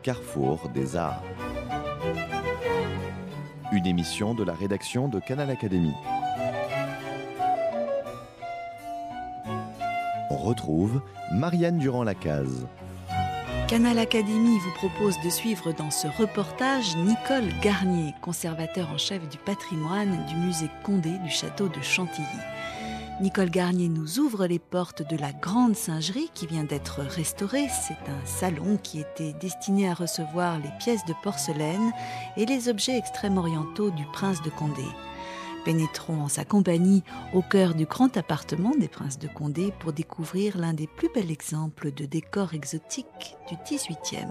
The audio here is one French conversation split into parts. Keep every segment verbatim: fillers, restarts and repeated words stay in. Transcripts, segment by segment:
carrefour des arts. Une émission de la rédaction de Canal Académie. On retrouve Marianne Durand-Lacaze. Canal Académie vous propose de suivre dans ce reportage Nicole Garnier, conservateur en chef du patrimoine du musée Condé du château de Chantilly. Nicole Garnier nous ouvre les portes de la Grande Singerie qui vient d'être restaurée. C'est un salon qui était destiné à recevoir les pièces de porcelaine et les objets extrême-orientaux du prince de Condé. Pénétrons en sa compagnie au cœur du grand appartement des princes de Condé pour découvrir l'un des plus bels exemples de décors exotiques du dix-huitième.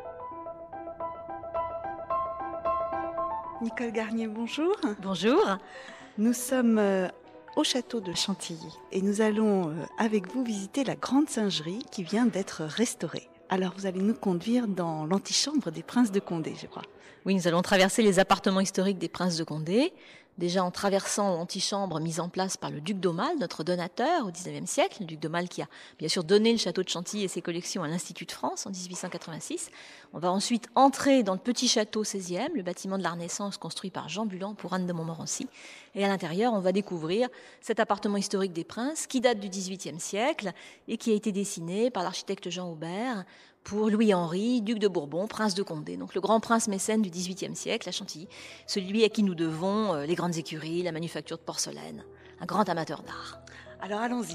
Nicole Garnier, bonjour. Bonjour. Nous sommes euh, au château de Chantilly et nous allons euh, avec vous visiter la Grande Singerie qui vient d'être restaurée. Alors vous allez nous conduire dans l'antichambre des princes de Condé, je crois. Oui, nous allons traverser les appartements historiques des princes de Condé, déjà en traversant l'antichambre mise en place par le duc d'Aumale, notre donateur au dix-neuvième siècle, le duc d'Aumale qui a bien sûr donné le château de Chantilly et ses collections à l'Institut de France en dix-huit cent quatre-vingt-six. On va ensuite entrer dans le petit château seizième, le bâtiment de la Renaissance construit par Jean Bulan pour Anne de Montmorency. Et à l'intérieur, on va découvrir cet appartement historique des princes qui date du dix-huitième siècle et qui a été dessiné par l'architecte Jean Aubert pour Louis-Henri, duc de Bourbon, prince de Condé, donc le grand prince mécène du dix-huitième siècle à Chantilly, celui à qui nous devons les grandes écuries, la manufacture de porcelaine, un grand amateur d'art. Alors allons-y.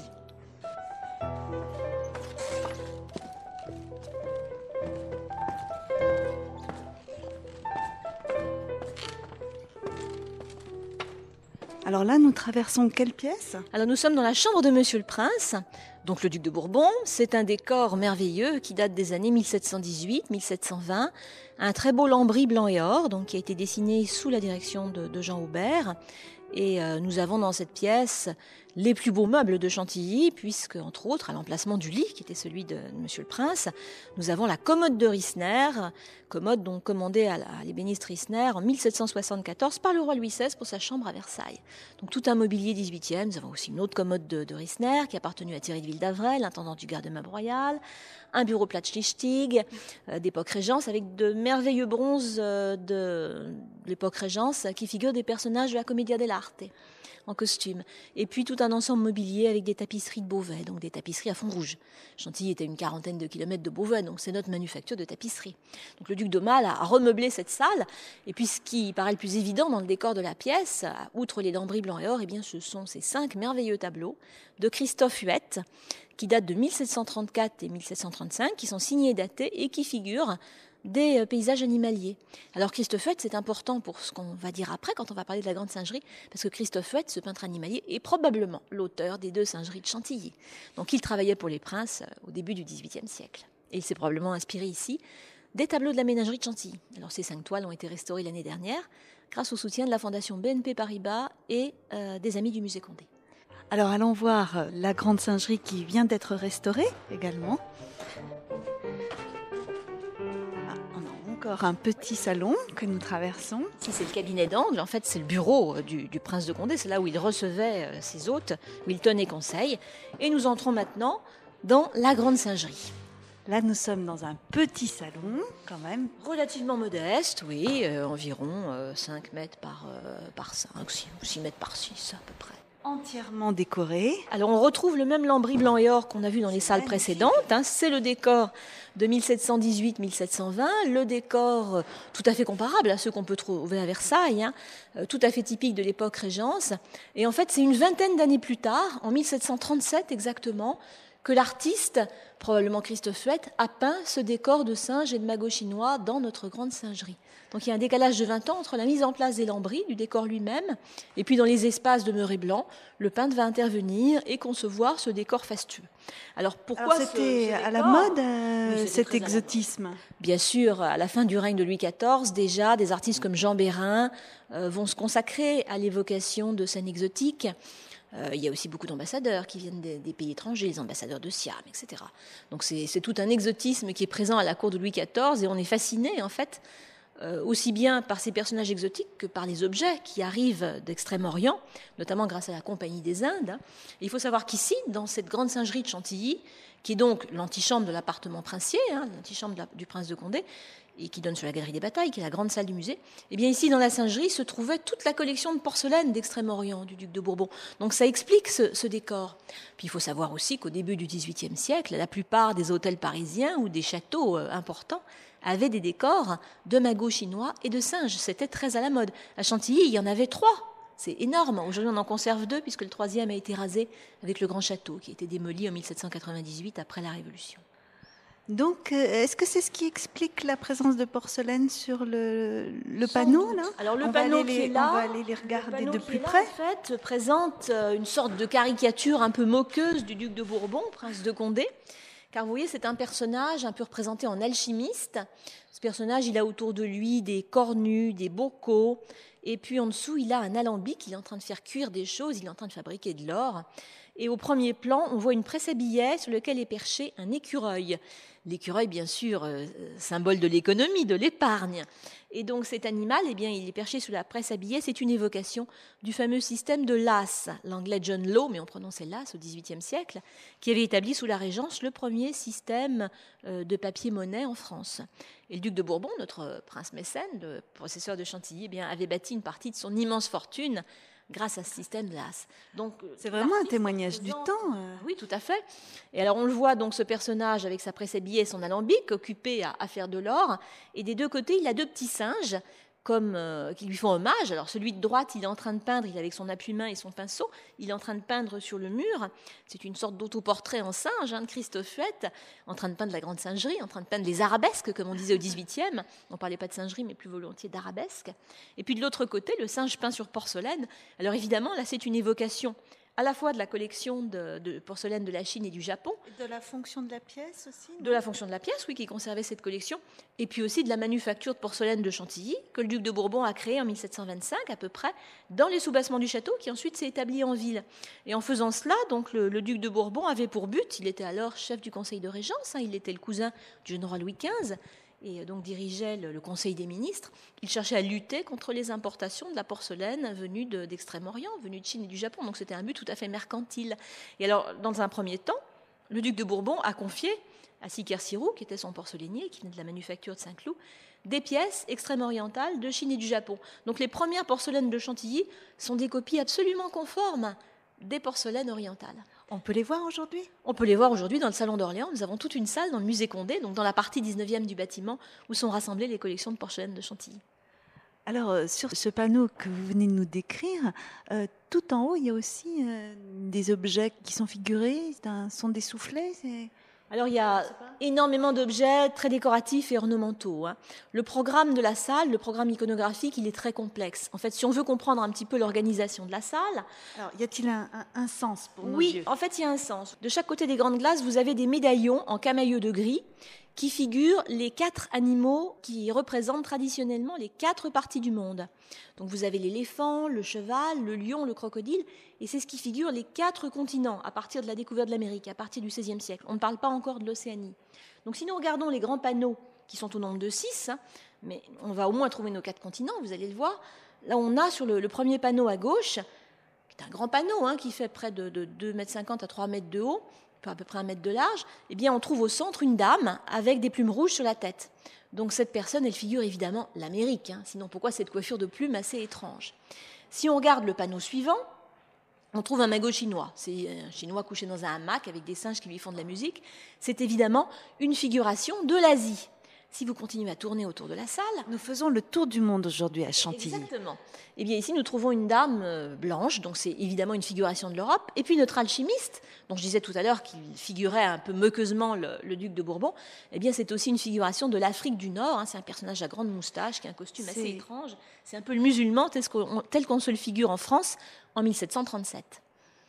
Alors là, nous traversons quelle pièce ? Alors nous sommes dans la chambre de Monsieur le Prince, donc le duc de Bourbon. C'est un décor merveilleux qui date des années mille sept cent dix-huit mille sept cent vingt. Un très beau lambris blanc et or, donc qui a été dessiné sous la direction de, de Jean Aubert. Et euh, nous avons dans cette pièce les plus beaux meubles de Chantilly, puisque, entre autres, à l'emplacement du lit, qui était celui de, de Monsieur le Prince, nous avons la commode de Risner, commode donc commandée à, la, à l'ébéniste Risner en mille sept cent soixante-quatorze par le roi Louis seize pour sa chambre à Versailles. Donc tout un mobilier dix-huitième. Nous avons aussi une autre commode de, de Risner qui a appartenu à Thierry de Ville-d'Avray, l'intendant du garde-meuble royal, un bureau Platschlichtig euh, d'époque Régence avec de merveilleux bronzes euh, de, de l'époque Régence qui figurent des personnages de la Commedia dell'arte en costume. Et puis tout un ensemble mobilier avec des tapisseries de Beauvais, donc des tapisseries à fond rouge. Chantilly était à une quarantaine de kilomètres de Beauvais, donc c'est notre manufacture de tapisserie. Donc le duc d'Aumale a remeublé cette salle, et puis ce qui paraît le plus évident dans le décor de la pièce, outre les lambris blancs et or, eh bien ce sont ces cinq merveilleux tableaux de Christophe Huette, qui datent de mille sept cent trente-quatre et mille sept cent trente-cinq, qui sont signés et datés et qui figurent des paysages animaliers. Alors Christophe Huette, c'est important pour ce qu'on va dire après quand on va parler de la Grande Singerie, parce que Christophe Huette, ce peintre animalier, est probablement l'auteur des deux singeries de Chantilly. Donc il travaillait pour les princes au début du dix-huitième siècle. Et il s'est probablement inspiré ici des tableaux de la ménagerie de Chantilly. Alors ces cinq toiles ont été restaurées l'année dernière grâce au soutien de la fondation B N P Paribas et euh, des amis du musée Condé. Alors allons voir la Grande Singerie qui vient d'être restaurée également. Encore un petit salon que nous traversons. Ici, c'est le cabinet d'angle. En fait, c'est le bureau du, du prince de Condé. C'est là où il recevait euh, ses hôtes, où il tenait conseil. Et nous entrons maintenant dans la Grande Singerie. Là, nous sommes dans un petit salon, quand même. Relativement modeste, oui. Euh, environ euh, cinq mètres par, euh, par cinq, six mètres par six, à peu près. Entièrement décoré. Alors on retrouve le même lambris blanc et or qu'on a vu dans les salles précédentes. Hein. C'est le décor de mille sept cent dix-huit mille sept cent vingt, le décor tout à fait comparable à ceux qu'on peut trouver à Versailles, hein, tout à fait typique de l'époque Régence. Et en fait, c'est une vingtaine d'années plus tard, en mille sept cent trente-sept exactement, que l'artiste, probablement Christophe Huette, a peint ce décor de singes et de magots chinois dans notre Grande Singerie. Donc il y a un décalage de vingt ans entre la mise en place des lambris, du décor lui-même, et puis dans les espaces demeurés blancs, le peintre va intervenir et concevoir ce décor fastueux. Alors pourquoi Alors, c'était ce, ce à la mode euh, oui, cet exotisme? Bien sûr, à la fin du règne de Louis quatorze, déjà, des artistes comme Jean Bérin euh, vont se consacrer à l'évocation de scènes exotiques. Euh, il y a aussi beaucoup d'ambassadeurs qui viennent des, des pays étrangers, les ambassadeurs de Siam, et cetera. Donc c'est, c'est tout un exotisme qui est présent à la cour de Louis quatorze et on est fasciné en fait euh, aussi bien par ces personnages exotiques que par les objets qui arrivent d'Extrême-Orient, notamment grâce à la Compagnie des Indes. Et il faut savoir qu'ici, dans cette grande singerie de Chantilly, qui est donc l'antichambre de l'appartement princier, hein, l'antichambre de la- du prince de Condé, et qui donne sur la galerie des batailles, qui est la grande salle du musée, et bien ici, dans la singerie, se trouvait toute la collection de porcelaine d'Extrême-Orient du duc de Bourbon. Donc ça explique ce, ce décor. Puis il faut savoir aussi qu'au début du dix-huitième siècle, la plupart des hôtels parisiens ou des châteaux euh, importants avaient des décors de magots chinois et de singes. C'était très à la mode. À Chantilly, il y en avait trois. C'est énorme. Aujourd'hui, on en conserve deux, puisque le troisième a été rasé avec le grand château, qui a été démoli en mille sept cent quatre-vingt-dix-huit après la Révolution. Donc, euh, est-ce que c'est ce qui explique la présence de porcelaine sur le, le Sans panneau doute. là Alors le On va panneau aller qui les- est là, on va aller les le regarder panneau de qui plus est là, près. en fait, présente euh, une sorte de caricature un peu moqueuse du duc de Bourbon, prince de Condé. Car vous voyez, c'est un personnage un peu représenté en alchimiste. Ce personnage, il a autour de lui des cornues, des bocaux, et puis en dessous, il a un alambic, il est en train de faire cuire des choses, il est en train de fabriquer de l'or. Et au premier plan, on voit une presse à billets sur laquelle est perché un écureuil. L'écureuil, bien sûr, euh, symbole de l'économie, de l'épargne. Et donc cet animal, eh bien, il est perché sous la presse à billets. C'est une évocation du fameux système de l'as, l'anglais John Law, mais on prononçait l'as au dix-huitième siècle, qui avait établi sous la Régence le premier système euh, de papier-monnaie en France. Et le duc de Bourbon, notre prince mécène, le possesseur de Chantilly, eh bien, avait bâti une partie de son immense fortune grâce à ce système de l'as. Donc, C'est vraiment un l'artiste témoignage du représente- temps. euh. Oui, tout à fait. Et alors on le voit donc ce personnage avec sa presse à billets et son alambic occupé à, à faire de l'or. Et des deux côtés, il a deux petits singes comme euh, qui lui font hommage. Alors celui de droite, il est en train de peindre, il est avec son appuie-main et son pinceau, il est en train de peindre sur le mur. C'est une sorte d'autoportrait en singe hein, de Christophe Huette, en train de peindre la grande singerie, en train de peindre les arabesques, comme on disait au dix-huitième. On ne parlait pas de singerie, mais plus volontiers d'arabesques. Et puis de l'autre côté, le singe peint sur porcelaine. Alors évidemment, là, c'est une évocation à la fois de la collection de, de porcelaine de la Chine et du Japon, De la fonction de la pièce aussi non de la fonction de la pièce, oui, qui conservait cette collection, et puis aussi de la manufacture de porcelaine de Chantilly, que le duc de Bourbon a créée en mille sept cent vingt-cinq à peu près, dans les soubassements du château, qui ensuite s'est établi en ville. Et en faisant cela, donc le, le duc de Bourbon avait pour but, il était alors chef du conseil de régence, hein, il était le cousin du jeune roi Louis quinze, et donc dirigeait le, le conseil des ministres. Il cherchait à lutter contre les importations de la porcelaine venue de- d'Extrême-Orient, venue de Chine et du Japon. Donc c'était un but tout à fait mercantile. Et alors, dans un premier temps, le duc de Bourbon a confié à Siquer-Sirou, qui était son porcelainier, qui venait de la manufacture de Saint-Cloud, des pièces extrême-orientales de Chine et du Japon. Donc les premières porcelaines de Chantilly sont des copies absolument conformes des porcelaines orientales. On peut les voir aujourd'hui? On peut les voir aujourd'hui dans le Salon d'Orléans. Nous avons toute une salle dans le musée Condé, donc dans la partie dix-neuvième du bâtiment, où sont rassemblées les collections de porcelaine de Chantilly. Alors, euh, sur ce panneau que vous venez de nous décrire, euh, tout en haut, il y a aussi euh, des objets qui sont figurés, c'est un son des soufflets. c'est- Alors il y a énormément d'objets très décoratifs et ornementaux, hein. Le programme de la salle, le programme iconographique, il est très complexe. En fait, si on veut comprendre un petit peu l'organisation de la salle, Alors, y a-t-il un, un- un sens pour nos oui, yeux? en fait, il y a un sens. De chaque côté des grandes glaces, vous avez des médaillons en camailleux de gris qui figurent les quatre animaux qui représentent traditionnellement les quatre parties du monde. Donc vous avez l'éléphant, le cheval, le lion, le crocodile, et c'est ce qui figure les quatre continents à partir de la découverte de l'Amérique, à partir du seizième siècle. On ne parle pas encore de l'Océanie. Donc si nous regardons les grands panneaux, qui sont au nombre de six, hein, mais on va au moins trouver nos quatre continents, vous allez le voir. Là, on a sur le, le premier panneau à gauche, qui est un grand panneau, hein, qui fait près de, de deux mètres cinquante à trois mètres de haut, à peu près un mètre de large, eh bien, on trouve au centre une dame avec des plumes rouges sur la tête. Donc cette personne, elle figure évidemment l'Amérique. Hein. Sinon, pourquoi cette coiffure de plumes assez étrange? Si on regarde le panneau suivant, on trouve un magot chinois. C'est un chinois couché dans un hamac avec des singes qui lui font de la musique. C'est évidemment une figuration de l'Asie. Si vous continuez à tourner autour de la salle, Nous faisons le tour du monde aujourd'hui à Chantilly. exactement. Eh bien, ici, nous trouvons une dame euh, blanche, donc c'est évidemment une figuration de l'Europe. Et puis notre alchimiste, dont je disais tout à l'heure qu'il figurait un peu moqueusement le, le duc de Bourbon, eh bien, c'est aussi une figuration de l'Afrique du Nord. Hein. C'est un personnage à grande moustache, qui a un costume assez C'est- étrange. C'est un peu le musulman tel qu'on, tel qu'on se le figure en France en mille sept cent trente-sept.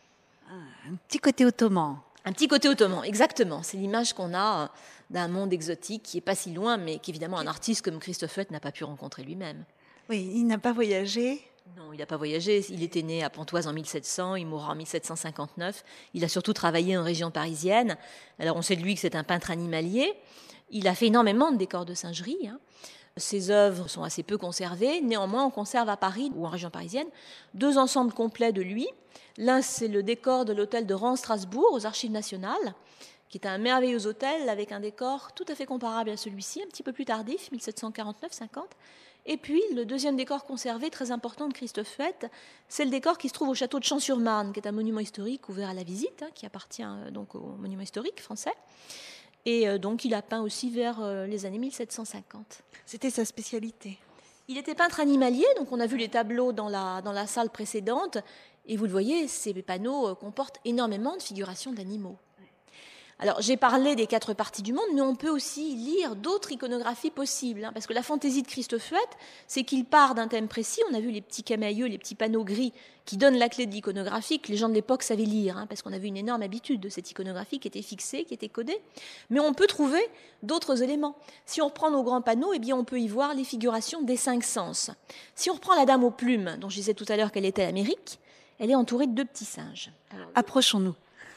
Un petit côté ottoman. Un petit côté ottoman, exactement. C'est l'image qu'on a euh, d'un monde exotique qui est pas si loin, mais qu'évidemment un artiste comme Christophe Huette n'a pas pu rencontrer lui-même. Oui, il n'a pas voyagé. Non, il n'a pas voyagé. Il était né à Pontoise en mille sept cents, il mourra en mille sept cent cinquante-neuf. Il a surtout travaillé en région parisienne. Alors on sait de lui que c'est un peintre animalier. Il a fait énormément de décors de singerie. Hein. Ces œuvres sont assez peu conservées. Néanmoins, on conserve à Paris ou en région parisienne deux ensembles complets de lui. L'un, c'est le décor de l'hôtel de Reims-Strasbourg aux Archives nationales, qui est un merveilleux hôtel avec un décor tout à fait comparable à celui-ci, un petit peu plus tardif, mille sept cent quarante-neuf cinquante. Et puis, le deuxième décor conservé, très important de Christophe Huette, c'est le décor qui se trouve au château de Champs-sur-Marne, qui est un monument historique ouvert à la visite, hein, qui appartient euh, donc au monument historique français. Et euh, donc, il a peint aussi vers euh, les années mille sept cent cinquante. C'était sa spécialité. Il était peintre animalier, donc on a vu les tableaux dans la, dans la salle précédente. Et vous le voyez, ces panneaux euh, comportent énormément de figurations d'animaux. Alors, j'ai parlé des quatre parties du monde, mais on peut aussi lire d'autres iconographies possibles. Hein, parce que la fantaisie de Christophe Huette, c'est qu'il part d'un thème précis. On a vu les petits camaïeux, les petits panneaux gris qui donnent la clé de l'iconographie, que les gens de l'époque savaient lire, hein, parce qu'on avait une énorme habitude de cette iconographie qui était fixée, qui était codée. Mais on peut trouver d'autres éléments. Si on reprend nos grands panneaux, eh bien, on peut y voir les figurations des cinq sens. Si on reprend la dame aux plumes, dont je disais tout à l'heure qu'elle était l'Amérique, elle est entourée de deux petits singes. Alors, approchons-nous.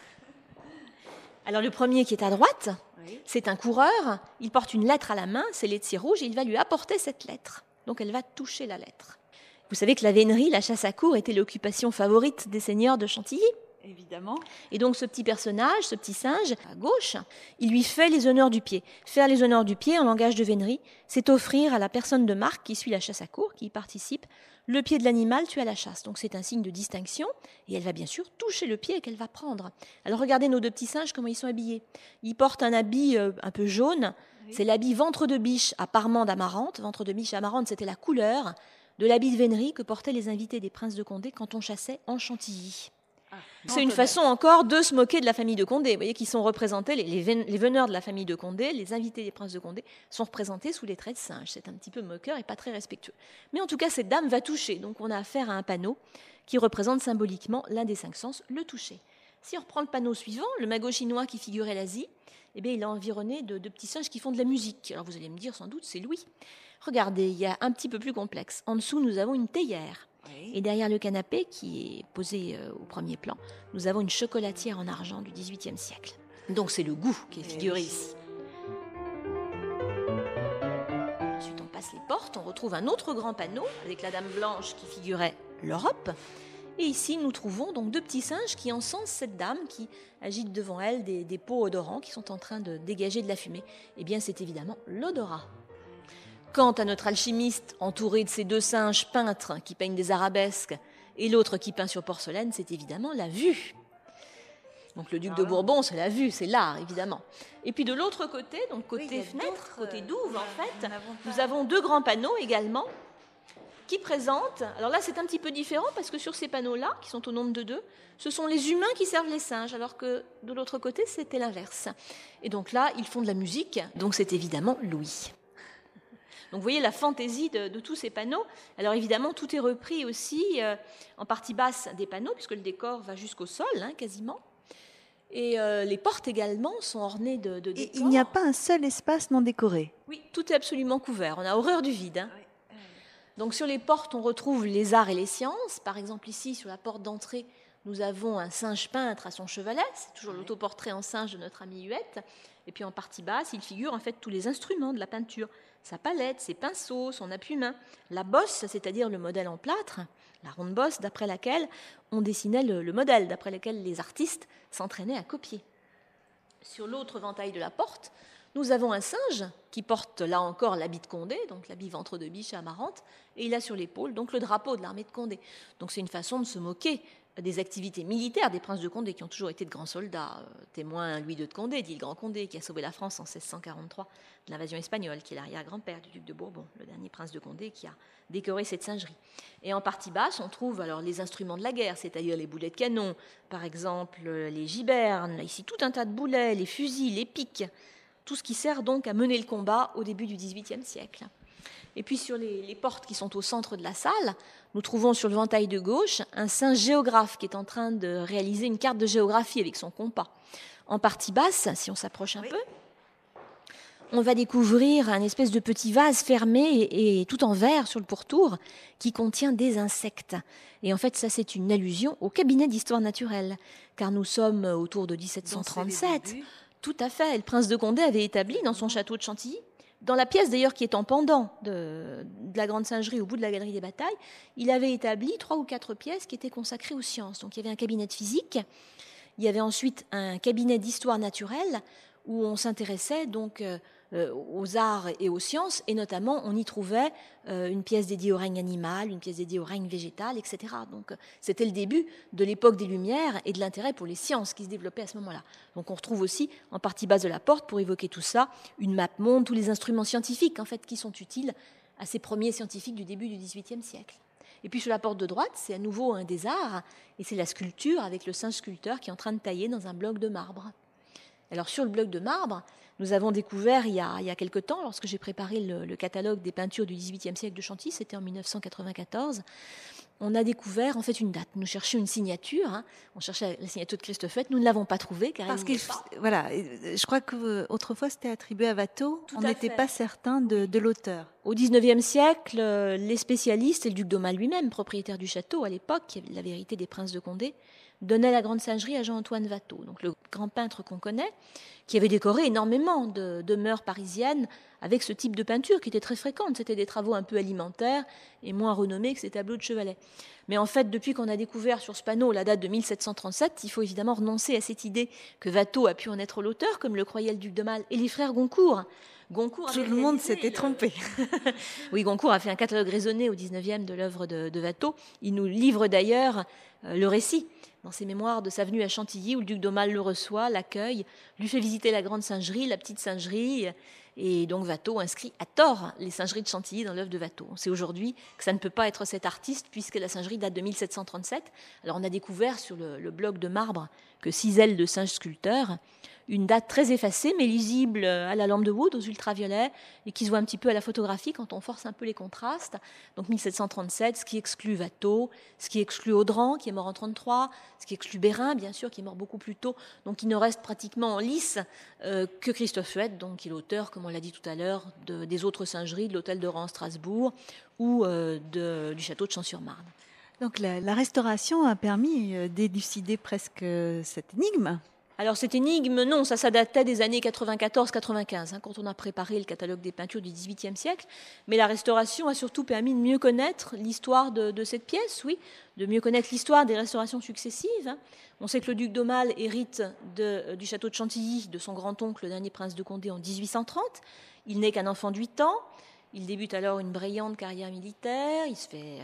Alors le premier qui est à droite, oui. C'est un coureur, il porte une lettre à la main, c'est l'étier rouge, et il va lui apporter cette lettre. Donc elle va toucher la lettre. Vous savez que la vénerie, la chasse à courre, était l'occupation favorite des seigneurs de Chantilly. Évidemment. Et donc ce petit personnage, ce petit singe, à gauche, il lui fait les honneurs du pied. Faire les honneurs du pied, en langage de vénerie, c'est offrir à la personne de marque qui suit la chasse à courre, qui y participe, le pied de l'animal tué à la chasse. Donc c'est un signe de distinction, et elle va bien sûr toucher le pied qu'elle va prendre. Alors regardez nos deux petits singes, comment ils sont habillés. Ils portent un habit euh, un peu jaune, oui. C'est l'habit ventre de biche à parement d'amarante. Ventre de biche à amarante, c'était la couleur de l'habit de vénerie que portaient les invités des princes de Condé quand on chassait en Chantilly. Ah, c'est une façon encore de se moquer de la famille de Condé. Vous voyez qu'ils sont représentés, les, les, les veneurs de la famille de Condé, les invités des princes de Condé, sont représentés sous les traits de singe. C'est un petit peu moqueur et pas très respectueux. Mais en tout cas, cette dame va toucher. Donc on a affaire à un panneau qui représente symboliquement l'un des cinq sens, le toucher. Si on reprend le panneau suivant, le magot chinois qui figurait l'Asie, eh bien, il est environné de, de petits singes qui font de la musique. Alors vous allez me dire sans doute, c'est Louis. Regardez, il y a un petit peu plus complexe. En dessous, nous avons une théière. Oui. Et derrière le canapé, qui est posé euh, au premier plan, nous avons une chocolatière en argent du dix-huitième siècle. Donc c'est le goût qui est figuré oui. ici. Ensuite, on passe les portes, on retrouve un autre grand panneau avec la dame blanche qui figurait l'Europe. Et ici, nous trouvons donc deux petits singes qui encensent cette dame qui agite devant elle des, des pots odorants qui sont en train de dégager de la fumée. Eh bien, c'est évidemment l'odorat. Quant à notre alchimiste, entouré de ces deux singes peintres qui peignent des arabesques et l'autre qui peint sur porcelaine, c'est évidemment la vue. Donc le duc de Bourbon, c'est la vue, c'est l'art, évidemment. Et puis de l'autre côté, donc côté oui, fenêtre, côté douve, en fait, nous avons deux grands panneaux également qui présentent... Alors là, c'est un petit peu différent parce que sur ces panneaux-là, qui sont au nombre de deux, ce sont les humains qui servent les singes, alors que de l'autre côté, c'était l'inverse. Et donc là, ils font de la musique, donc c'est évidemment Louis. Donc vous voyez la fantaisie de, de tous ces panneaux. Alors évidemment, tout est repris aussi euh, en partie basse des panneaux, puisque le décor va jusqu'au sol, hein, quasiment. Et euh, les portes également sont ornées de, de décors. Et il n'y a pas un seul espace non décoré. Oui, tout est absolument couvert. On a horreur du vide. Hein. Oui. Oui. Donc sur les portes, on retrouve les arts et les sciences. Par exemple, ici, sur la porte d'entrée, nous avons un singe peintre à son chevalet. C'est toujours oui. l'autoportrait en singe de notre ami Huette. Et puis en partie basse, il figure en fait tous les instruments de la peinture. Sa palette, ses pinceaux, son appuie-main, la bosse, c'est-à-dire le modèle en plâtre, la ronde bosse d'après laquelle on dessinait le, le modèle, d'après lequel les artistes s'entraînaient à copier. Sur l'autre ventail de la porte, nous avons un singe qui porte là encore l'habit de Condé, donc l'habit ventre de biche à amarante, et il a sur l'épaule donc le drapeau de l'armée de Condé. Donc c'est une façon de se moquer des activités militaires des princes de Condé qui ont toujours été de grands soldats. Euh, témoin Louis deux de Condé, dit le grand Condé, qui a sauvé la France en seize cent quarante-trois de l'invasion espagnole, qui est l'arrière-grand-père du duc de Bourbon, le dernier prince de Condé qui a décoré cette singerie. Et en partie basse, on trouve alors les instruments de la guerre, c'est-à-dire les boulets de canon, par exemple les gibernes, ici tout un tas de boulets, les fusils, les piques, tout ce qui sert donc à mener le combat au début du dix-huitième siècle. Et puis sur les, les portes qui sont au centre de la salle, nous trouvons sur le ventail de gauche un singe géographe qui est en train de réaliser une carte de géographie avec son compas. En partie basse, si on s'approche un oui. peu, on va découvrir un espèce de petit vase fermé et, et tout en verre sur le pourtour qui contient des insectes. Et en fait, ça c'est une allusion au cabinet d'histoire naturelle, car nous sommes autour de dix-sept cent trente-sept. Tout à fait. Le prince de Condé avait établi dans son château de Chantilly Dans la pièce d'ailleurs qui est en pendant de, de la Grande Singerie au bout de la Galerie des Batailles, il avait établi trois ou quatre pièces qui étaient consacrées aux sciences. Donc il y avait un cabinet de physique, il y avait ensuite un cabinet d'histoire naturelle où on s'intéressait donc euh, aux arts et aux sciences, et notamment on y trouvait euh, une pièce dédiée au règne animal, une pièce dédiée au règne végétal, et cetera. Donc c'était le début de l'époque des Lumières et de l'intérêt pour les sciences qui se développaient à ce moment-là. Donc on retrouve aussi en partie basse de la porte, pour évoquer tout ça, une map monde, tous les instruments scientifiques en fait qui sont utiles à ces premiers scientifiques du début du dix-huitième siècle. Et puis sur la porte de droite, c'est à nouveau un des arts, et c'est la sculpture avec le singe sculpteur qui est en train de tailler dans un bloc de marbre. Alors sur le bloc de marbre, nous avons découvert il y a, il y a quelque temps, lorsque j'ai préparé le, le catalogue des peintures du dix-huitième siècle de Chantilly, c'était en mille neuf cent quatre-vingt-quatorze, on a découvert en fait une date. Nous cherchions une signature, hein. On cherchait la signature de Christoffette, nous ne l'avons pas trouvée car Parce elle que n'y est pas. voilà, je crois qu'autrefois c'était attribué à Watteau, Tout on à n'était fait. pas certain de, de l'auteur. Au dix-neuvième siècle, euh, les spécialistes et le duc d'Aumale lui-même, propriétaire du château à l'époque, qui avait la vérité des princes de Condé, donnait la Grande Singerie à Jean-Antoine Watteau, donc le grand peintre qu'on connaît, qui avait décoré énormément de demeures parisiennes avec ce type de peinture qui était très fréquente. C'était des travaux un peu alimentaires et moins renommés que ces tableaux de chevalet. Mais en fait, depuis qu'on a découvert sur ce panneau la date de mille sept cent trente-sept, il faut évidemment renoncer à cette idée que Watteau a pu en être l'auteur, comme le croyait le duc d'Aumale et les frères Goncourt. Goncourt Tout avait le monde réalisé s'était le- trompé. Oui, Goncourt a fait un catalogue raisonné au dix-neuvième de l'œuvre de, de Watteau. Il nous livre d'ailleurs euh, le récit dans ses mémoires de sa venue à Chantilly, où le duc d'Aumale le reçoit, l'accueille, lui fait visiter la grande singerie, la petite singerie, et donc Watteau inscrit à tort les singeries de Chantilly dans l'œuvre de Watteau. On sait aujourd'hui que ça ne peut pas être cet artiste, puisque la singerie date de mille sept cent trente-sept. Alors on a découvert sur le, le bloc de marbre que six ailes de singe sculpteur, une date très effacée, mais lisible à la lampe de Wood, aux ultraviolets, et qui se voit un petit peu à la photographie quand on force un peu les contrastes. Donc mille sept cent trente-sept, ce qui exclut Watteau, ce qui exclut Audran, qui est mort en trente-trois, ce qui exclut Bérin, bien sûr, qui est mort beaucoup plus tôt. Donc il ne reste pratiquement en lice euh, que Christophe Huette, donc, qui est l'auteur, comme on l'a dit tout à l'heure, de, des autres singeries, de l'hôtel de Reims-Strasbourg ou euh, de, du château de Champs-sur-Marne. Donc la, la restauration a permis euh, d'élucider presque euh, cette énigme. Alors cette énigme, non, ça, ça datait des années quatre-vingt-quatorze quatre-vingt-quinze, hein, quand on a préparé le catalogue des peintures du dix-huitième siècle. Mais la restauration a surtout permis de mieux connaître l'histoire de, de cette pièce, oui, de mieux connaître l'histoire des restaurations successives. Hein. On sait que le duc d'Aumale hérite de, du château de Chantilly, de son grand-oncle, le dernier prince de Condé, en dix-huit cent trente. Il n'est qu'un enfant de huit ans. Il débute alors une brillante carrière militaire. Il se fait...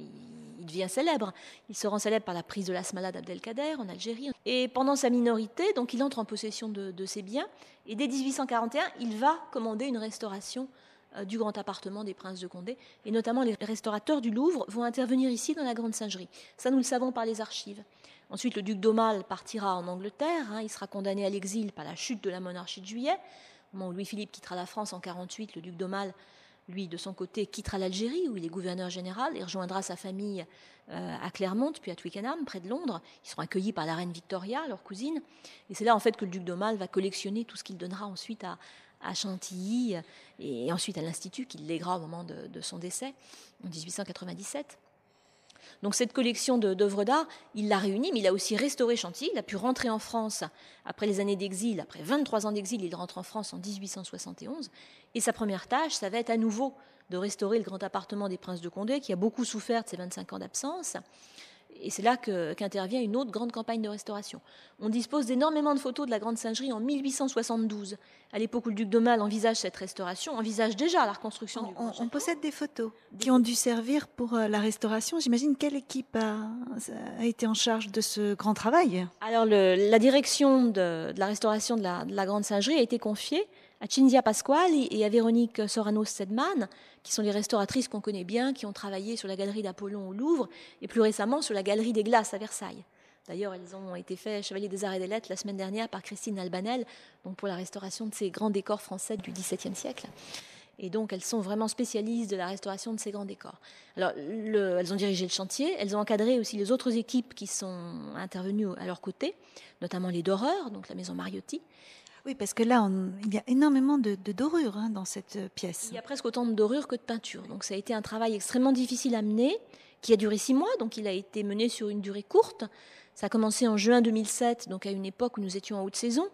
Il devient célèbre. Il se rend célèbre par la prise de l'Asmala d'Abdelkader en Algérie. Et pendant sa minorité, donc, il entre en possession de, de ses biens. Et dès dix-huit cent quarante et un, il va commander une restauration euh, du grand appartement des princes de Condé. Et notamment, les restaurateurs du Louvre vont intervenir ici dans la Grande Singerie. Ça, nous le savons par les archives. Ensuite, le duc d'Aumale partira en Angleterre. Hein, il sera condamné à l'exil par la chute de la monarchie de Juillet. Au moment où Louis-Philippe quittera la France en quarante-huit, le duc d'Aumale, lui, de son côté, quittera l'Algérie, où il est gouverneur général, et rejoindra sa famille euh, à Clermont, puis à Twickenham, près de Londres. Ils seront accueillis par la reine Victoria, leur cousine. Et c'est là, en fait, que le duc d'Aumale va collectionner tout ce qu'il donnera ensuite à, à Chantilly, et ensuite à l'Institut, qu'il lèguera au moment de, de son décès, en dix-huit cent quatre-vingt-dix-sept. Donc cette collection de, d'œuvres d'art, il l'a réunie, mais il a aussi restauré Chantilly. Il a pu rentrer en France après les années d'exil. Après vingt-trois ans d'exil, il rentre en France en dix-huit cent soixante et onze. Et sa première tâche, ça va être à nouveau de restaurer le grand appartement des princes de Condé, qui a beaucoup souffert de ses vingt-cinq ans d'absence. Et c'est là que, qu'intervient une autre grande campagne de restauration. On dispose d'énormément de photos de la Grande Singerie en mille huit cent soixante-douze. À l'époque où le duc d'Aumale envisage cette restauration, envisage déjà la reconstruction du On, grand on château. possède des photos qui ont dû servir pour euh, la restauration. J'imagine quelle équipe a, a été en charge de ce grand travail. Alors, le, la direction de, de la restauration de la, de la Grande Singerie a été confiée à Cinzia Pasquali et à Véronique Sorano-Sedman, qui sont les restauratrices qu'on connaît bien, qui ont travaillé sur la galerie d'Apollon au Louvre et plus récemment sur la galerie des Glaces à Versailles. D'ailleurs, elles ont été faites chevalier des Arts et des Lettres la semaine dernière par Christine Albanel, donc pour la restauration de ces grands décors français du dix-septième siècle. Et donc, elles sont vraiment spécialistes de la restauration de ces grands décors. Alors, le, elles ont dirigé le chantier, elles ont encadré aussi les autres équipes qui sont intervenues à leur côté, notamment les Doreurs, donc la maison Mariotti. Oui, parce que là, on, il y a énormément de, de dorures hein, dans cette pièce. Il y a presque autant de dorures que de peinture. Donc, ça a été un travail extrêmement difficile à mener, qui a duré six mois, donc il a été mené sur une durée courte. Ça a commencé en juin deux mille sept, donc à une époque où nous étions en haute saison.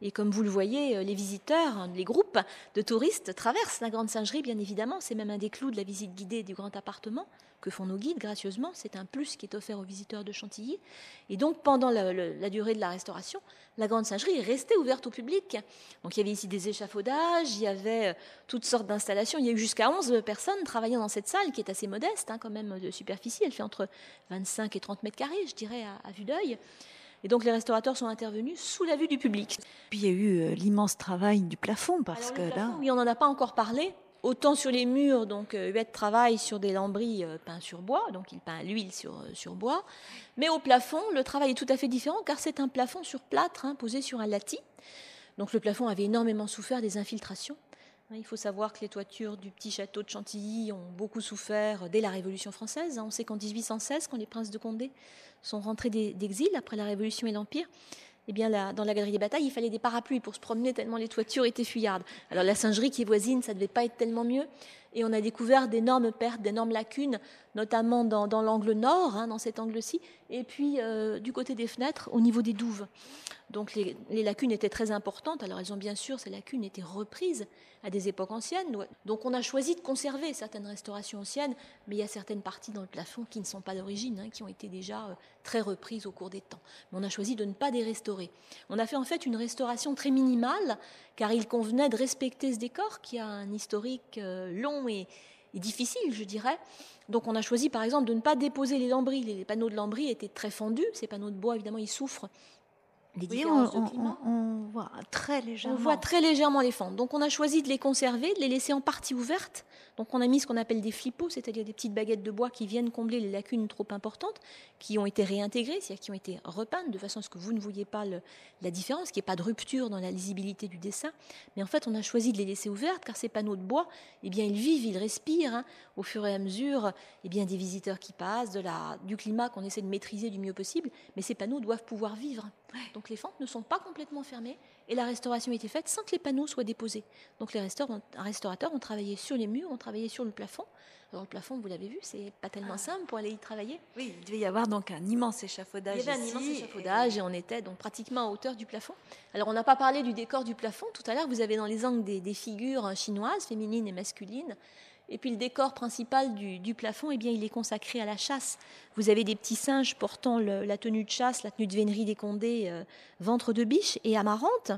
Et comme vous le voyez, les visiteurs, les groupes de touristes traversent la Grande Singerie, bien évidemment. C'est même un des clous de la visite guidée du Grand Appartement que font nos guides gracieusement. C'est un plus qui est offert aux visiteurs de Chantilly. Et donc, pendant la, la, la durée de la restauration, la Grande Singerie est restée ouverte au public. Donc, il y avait ici des échafaudages, il y avait toutes sortes d'installations. Il y a eu jusqu'à onze personnes travaillant dans cette salle qui est assez modeste, hein, quand même, de superficie. Elle fait entre vingt-cinq et trente mètres carrés, je dirais, à, à vue d'œil. Et donc, les restaurateurs sont intervenus sous la vue du public. Puis, il y a eu euh, l'immense travail du plafond, parce Alors, que le là... plafond, oui, on n'en a pas encore parlé. Autant sur les murs, donc euh, Huette travaille sur des lambris euh, peints sur bois, donc il peint à l'huile sur, euh, sur bois. Mais au plafond, le travail est tout à fait différent, car c'est un plafond sur plâtre, hein, posé sur un latis. Donc le plafond avait énormément souffert des infiltrations. Il faut savoir que les toitures du petit château de Chantilly ont beaucoup souffert dès la Révolution française. On sait qu'en dix-huit cent seize, quand les princes de Condé sont rentrés d'exil après la Révolution et l'Empire, eh bien, là, dans la galerie des batailles, il fallait des parapluies pour se promener tellement les toitures étaient fuyardes. Alors la Singerie qui est voisine, ça ne devait pas être tellement mieux. Et on a découvert d'énormes pertes, d'énormes lacunes, notamment dans, dans l'angle nord, hein, dans cet angle-ci, et puis euh, du côté des fenêtres, au niveau des douves. Donc les, les lacunes étaient très importantes. Alors elles ont bien sûr, ces lacunes étaient reprises à des époques anciennes. Donc on a choisi de conserver certaines restaurations anciennes, mais il y a certaines parties dans le plafond qui ne sont pas d'origine, hein, qui ont été déjà euh, très reprises au cours des temps. Mais on a choisi de ne pas les restaurer. On a fait en fait une restauration très minimale, car il convenait de respecter ce décor qui a un historique euh, long et, et difficile, je dirais. Donc on a choisi par exemple de ne pas déposer les lambris. Les panneaux de lambris étaient très fendus. Ces panneaux de bois, évidemment, ils souffrent des Oui, différences on, de climat. on, on voit très légèrement. On voit très légèrement les fentes. Donc on a choisi de les conserver, de les laisser en partie ouvertes. Donc on a mis ce qu'on appelle des flipos, c'est-à-dire des petites baguettes de bois qui viennent combler les lacunes trop importantes, qui ont été réintégrées, c'est-à-dire qui ont été repeintes de façon à ce que vous ne voyez pas le, la différence, qu'il n'y ait pas de rupture dans la lisibilité du dessin. Mais en fait, on a choisi de les laisser ouvertes, car ces panneaux de bois, eh bien, ils vivent, ils respirent, hein, au fur et à mesure eh bien, des visiteurs qui passent, de la, du climat qu'on essaie de maîtriser du mieux possible. Mais ces panneaux doivent pouvoir vivre. Donc les fentes ne sont pas complètement fermées et la restauration a été faite sans que les panneaux soient déposés. Donc les restaurateurs ont travaillé sur les murs, ont travaillé sur le plafond. Alors le plafond, vous l'avez vu, c'est pas tellement simple pour aller y travailler. Oui, il devait y avoir donc un immense échafaudage. Il y avait ici, un immense échafaudage et... et on était donc pratiquement à hauteur du plafond. Alors on n'a pas parlé du décor du plafond. Tout à l'heure, vous avez dans les angles des, des figures chinoises, féminines et masculines. Et puis le décor principal du, du plafond, eh bien, il est consacré à la chasse. Vous avez des petits singes portant le, la tenue de chasse, la tenue de vénerie des Condés, euh, ventre de biche et amarante.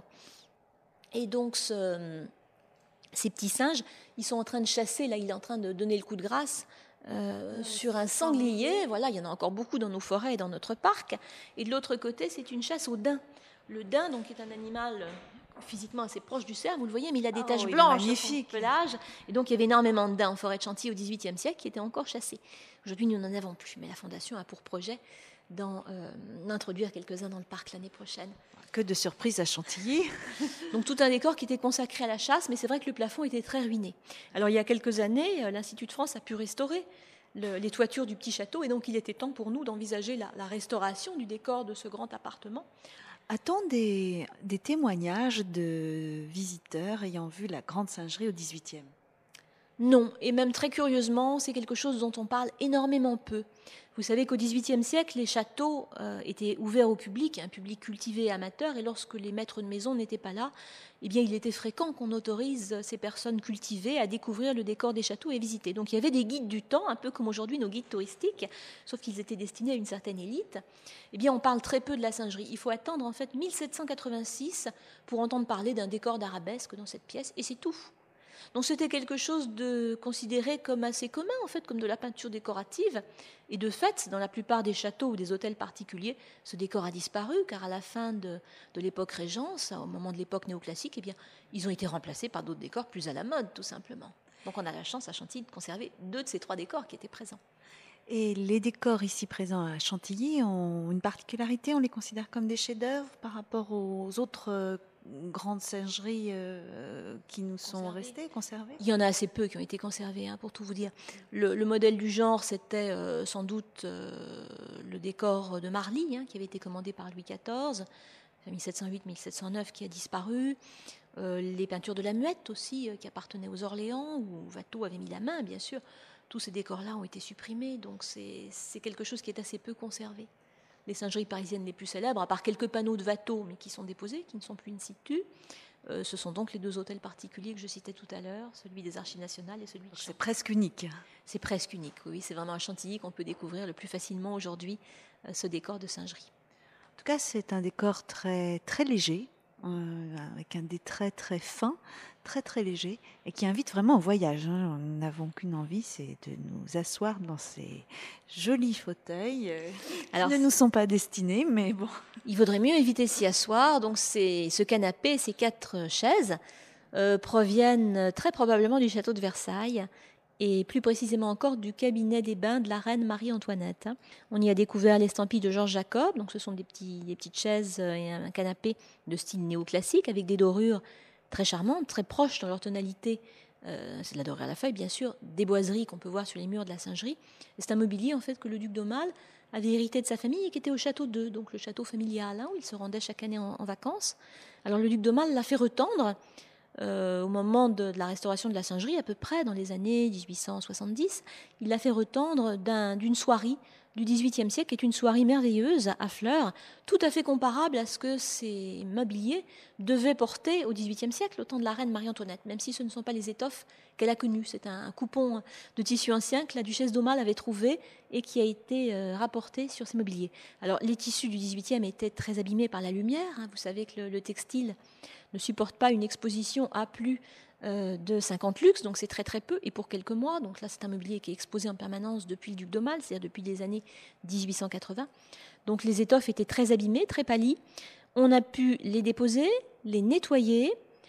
Et donc ce, ces petits singes, ils sont en train de chasser, là il est en train de donner le coup de grâce euh, sur un sanglier. Voilà, il y en a encore beaucoup dans nos forêts et dans notre parc. Et de l'autre côté, c'est une chasse au daim. Le daim, donc, est un animal physiquement assez proche du cerf, vous le voyez, mais il a des oh, taches blanches sur son pelage. Et donc, il y avait énormément de daims en forêt de Chantilly au dix-huitième siècle qui étaient encore chassés. Aujourd'hui, nous n'en avons plus, mais la Fondation a pour projet d'en euh, introduire quelques-uns dans le parc l'année prochaine. Que de surprises à Chantilly. Donc, tout un décor qui était consacré à la chasse, mais c'est vrai que le plafond était très ruiné. Alors, il y a quelques années, l'Institut de France a pu restaurer le, les toitures du petit château, et donc il était temps pour nous d'envisager la, la restauration du décor de ce grand appartement. A-t-on des, des témoignages de visiteurs ayant vu la Grande Singerie au dix-huitième ? Non, et même très curieusement, c'est quelque chose dont on parle énormément peu. Vous savez qu'au dix-huitième siècle, les châteaux euh, étaient ouverts au public, un public cultivé et amateur, et lorsque les maîtres de maison n'étaient pas là, eh bien, il était fréquent qu'on autorise ces personnes cultivées à découvrir le décor des châteaux et visiter. Donc il y avait des guides du temps, un peu comme aujourd'hui nos guides touristiques, sauf qu'ils étaient destinés à une certaine élite. Eh bien, on parle très peu de la Singerie. Il faut attendre en fait mille sept cent quatre-vingt-six pour entendre parler d'un décor d'arabesque dans cette pièce, et c'est tout. Donc c'était quelque chose de considéré comme assez commun, en fait, comme de la peinture décorative. Et de fait, dans la plupart des châteaux ou des hôtels particuliers, ce décor a disparu, car à la fin de, de l'époque Régence, au moment de l'époque néoclassique, eh bien, ils ont été remplacés par d'autres décors plus à la mode, tout simplement. Donc on a la chance à Chantilly de conserver deux de ces trois décors qui étaient présents. Et les décors ici présents à Chantilly ont une particularité, on les considère comme des chefs-d'œuvre par rapport aux autres euh, grandes singeries euh, qui nous sont Conservées. restées, conservées. Il y en a assez peu qui ont été conservés, hein, pour tout vous dire. Le, le modèle du genre, c'était euh, sans doute euh, le décor de Marly, hein, qui avait été commandé par Louis quatorze, mille sept cent huit mille sept cent neuf, qui a disparu. Euh, les peintures de la Muette aussi, euh, qui appartenaient aux Orléans, où Watteau avait mis la main, bien sûr. Tous ces décors-là ont été supprimés, donc c'est, c'est quelque chose qui est assez peu conservé. les singeries parisiennes les plus célèbres, à part quelques panneaux de Watteau, mais qui sont déposés, qui ne sont plus in situ. Euh, ce sont donc les deux hôtels particuliers que je citais tout à l'heure, celui des Archives nationales et celui de Chantilly. C'est presque unique. C'est presque unique, oui. C'est vraiment à Chantilly qu'on peut découvrir le plus facilement aujourd'hui euh, ce décor de singerie. En tout cas, c'est un décor très, très léger, euh, avec un détrait très fin, très très léger, et qui invite vraiment au voyage. Hein. Nous n'avons qu'une envie, c'est de nous asseoir dans ces jolis fauteuils euh, Alors, qui ne nous sont pas destinés, mais bon. Il vaudrait mieux éviter s'y asseoir. Donc, c'est, ce canapé, ces quatre chaises euh, proviennent très probablement du château de Versailles, et plus précisément encore du cabinet des bains de la reine Marie-Antoinette. On y a découvert l'estampille de Georges Jacob, donc ce sont des, petits, des petites chaises et un canapé de style néoclassique avec des dorures très charmantes, très proches dans leur tonalité. Euh, c'est de la dorure à la feuille, bien sûr, des boiseries qu'on peut voir sur les murs de la singerie. Et c'est un mobilier en fait que le duc d'Aumale avait hérité de sa famille et qui était au château d'Eu, donc le château familial, hein, où il se rendait chaque année en, en vacances. Alors le duc d'Aumale l'a fait retendre Euh, au moment de, de la restauration de la singerie, à peu près dans les années dix-huit cent soixante-dix, il l'a fait retendre d'un, d'une soierie du dix-huitième siècle, qui est une soierie merveilleuse à fleurs, tout à fait comparable à ce que ces mobiliers devaient porter au dix-huitième siècle, au temps de la reine Marie-Antoinette, même si ce ne sont pas les étoffes qu'elle a connues. C'est un, un coupon de tissu ancien que la duchesse d'Aumale avait trouvé et qui a été euh, rapporté sur ces mobiliers. Alors, les tissus du dix-huitième étaient très abîmés par la lumière. Hein. Vous savez que le, le textile ne supporte pas une exposition à plus euh, de cinquante lux, donc c'est très très peu, et pour quelques mois. Donc là, c'est un mobilier qui est exposé en permanence depuis le duc d'Aumale, c'est-à-dire depuis les années dix-huit cent quatre-vingts. Donc les étoffes étaient très abîmées, très pâlies. On a pu les déposer, les nettoyer,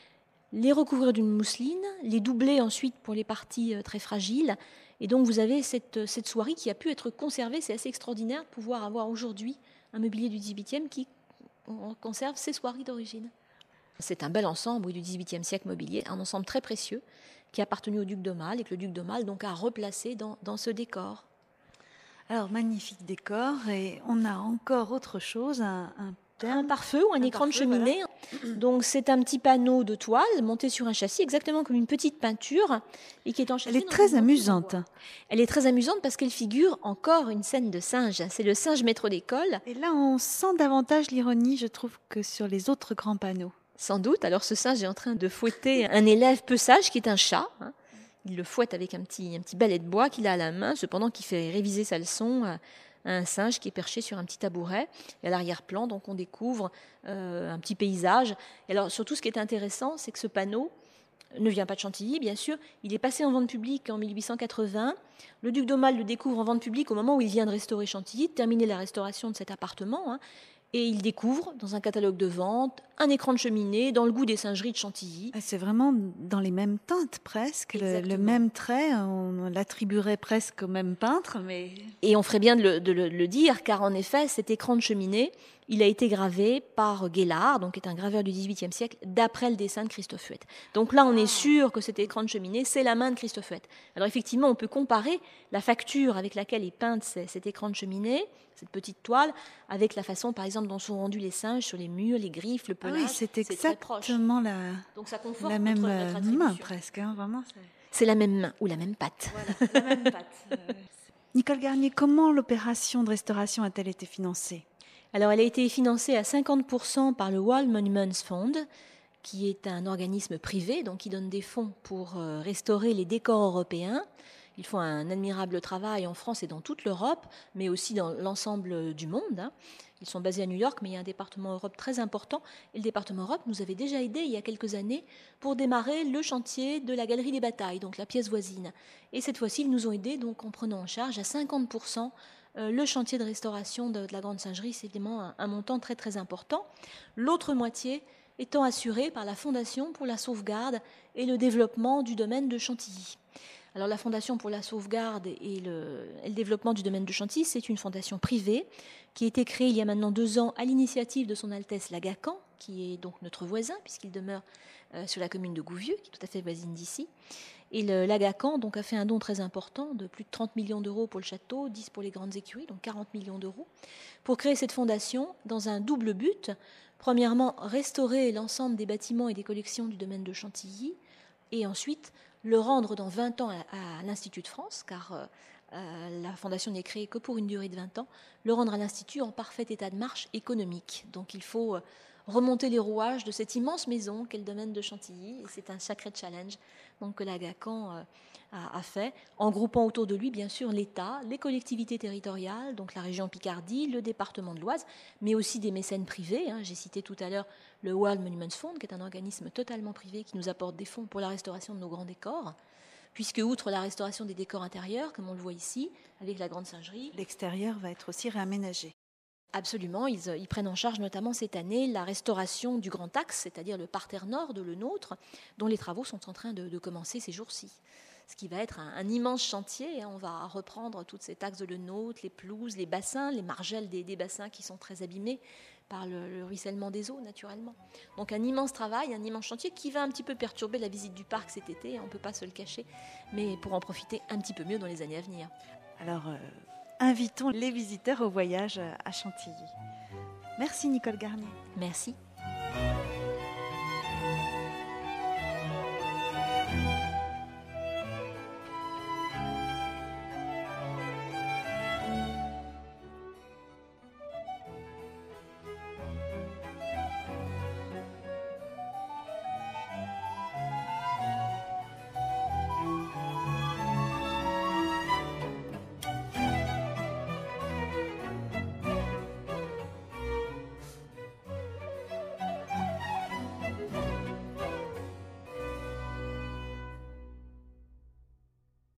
les recouvrir d'une mousseline, les doubler ensuite pour les parties euh, très fragiles. Et donc vous avez cette, cette soierie qui a pu être conservée. C'est assez extraordinaire de pouvoir avoir aujourd'hui un mobilier du dix-huitième qui conserve ses soieries d'origine. C'est un bel ensemble oui, du dix-huitième siècle mobilier, un ensemble très précieux qui a appartenu au duc d'Aumale et que le duc d'Aumale donc a replacé dans, dans ce décor. Alors, magnifique décor, et on a encore autre chose, un, un, un pare-feu ou un, un écran de cheminée. Voilà. Donc c'est un petit panneau de toile monté sur un châssis, exactement comme une petite peinture, et qui est enchâssée. Elle est très amusante. Elle est très amusante parce qu'elle figure encore une scène de singe. C'est le singe maître d'école. Et là, on sent davantage l'ironie, je trouve, que sur les autres grands panneaux. Sans doute. Alors ce singe est en train de fouetter un élève peu sage qui est un chat. Hein. Il le fouette avec un petit, un petit balai de bois qu'il a à la main, cependant qu'il fait réviser sa leçon à un singe qui est perché sur un petit tabouret. Et à l'arrière-plan, donc, on découvre euh, un petit paysage. Et alors surtout, ce qui est intéressant, c'est que ce panneau ne vient pas de Chantilly, bien sûr. Il est passé en vente publique en mille huit cent quatre-vingts. Le duc d'Aumale le découvre en vente publique au moment où il vient de restaurer Chantilly, de terminer la restauration de cet appartement. Hein. Et il découvre, dans un catalogue de vente, un écran de cheminée dans le goût des singeries de Chantilly. C'est vraiment dans les mêmes teintes presque, le, le même trait, on l'attribuerait presque au même peintre. Mais... Et on ferait bien de le, de le, le dire, car en effet, cet écran de cheminée, il a été gravé par Guélard, donc qui est un graveur du dix-huitième siècle, d'après le dessin de Christophe Huette. Donc là, on est sûr que cet écran de cheminée, c'est la main de Christophe Huette. Alors effectivement, on peut comparer la facture avec laquelle est peinte cet écran de cheminée, cette petite toile, avec la façon, par exemple, dont sont rendus les singes sur les murs, les griffes, le pelage. Ah oui, c'est exactement la, donc ça conforte la même notre, notre main presque. Hein, vraiment, c'est... c'est la même main ou la même patte. Voilà, la même patte. Nicole Garnier, comment l'opération de restauration a-t-elle été financée ? Alors, elle a été financée à cinquante pour cent par le World Monuments Fund, qui est un organisme privé, donc qui donne des fonds pour euh, restaurer les décors européens. Ils font un admirable travail en France et dans toute l'Europe, mais aussi dans l'ensemble du monde. Hein. Ils sont basés à New York, mais il y a un département Europe très important. Et le département Europe nous avait déjà aidés il y a quelques années pour démarrer le chantier de la Galerie des Batailles, donc la pièce voisine. Et cette fois-ci, ils nous ont aidés donc, en prenant en charge à cinquante pour cent euh, le chantier de restauration de, de la Grande Singerie. C'est évidemment un, un montant très très important. L'autre moitié étant assurée par la Fondation pour la sauvegarde et le développement du domaine de Chantilly. Alors la Fondation pour la sauvegarde et le, et le développement du domaine de Chantilly, c'est une fondation privée qui a été créée il y a maintenant deux ans à l'initiative de son Altesse Lagacan, qui est donc notre voisin, puisqu'il demeure euh, sur la commune de Gouvieux, qui est tout à fait voisine d'ici. Et le Lagacan donc, a fait un don très important de plus de trente millions d'euros pour le château, dix pour les grandes écuries, donc quarante millions d'euros, pour créer cette fondation dans un double but. Premièrement, restaurer l'ensemble des bâtiments et des collections du domaine de Chantilly, et ensuite le rendre dans vingt ans à, à l'Institut de France, car euh, la fondation n'est créée que pour une durée de vingt ans, le rendre à l'Institut en parfait état de marche économique. Donc il faut remonter les rouages de cette immense maison qu'est le domaine de Chantilly, et c'est un sacré challenge donc, que l'Agacan euh, a, a fait, en groupant autour de lui bien sûr l'État, les collectivités territoriales, donc la région Picardie, le département de l'Oise, mais aussi des mécènes privés. Hein. J'ai cité tout à l'heure le World Monuments Fund, qui est un organisme totalement privé qui nous apporte des fonds pour la restauration de nos grands décors, puisque outre la restauration des décors intérieurs, comme on le voit ici, avec la grande singerie, l'extérieur va être aussi réaménagé. Absolument, ils, ils prennent en charge notamment cette année la restauration du Grand Axe, c'est-à-dire le parterre nord de Le Nôtre, dont les travaux sont en train de, de commencer ces jours-ci. Ce qui va être un, un immense chantier. On va reprendre toutes ces axes de Le Nôtre, les pelouses, les bassins, les margelles des, des bassins qui sont très abîmés par le, le ruissellement des eaux, naturellement. Donc un immense travail, un immense chantier qui va un petit peu perturber la visite du parc cet été, on ne peut pas se le cacher, mais pour en profiter un petit peu mieux dans les années à venir. Alors, euh, invitons les visiteurs au voyage à Chantilly. Merci Nicole Garnier. Merci.